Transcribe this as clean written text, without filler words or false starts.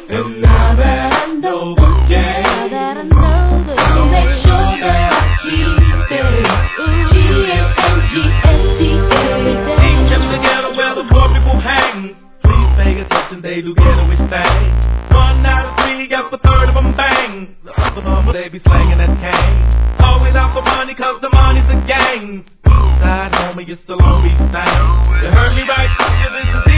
And now that I know the game, I'll make sure that I keep it. G-A-N-G-S-T-A. Each and together where the poor people hang. Please pay attention, they do get which thing. 1 out of 3, yep, a third of them bang. The other number they be slanging that cane. Always out for money, cause the money's a gang. East side, homie, it's the Long Beach thing. You heard me right, this is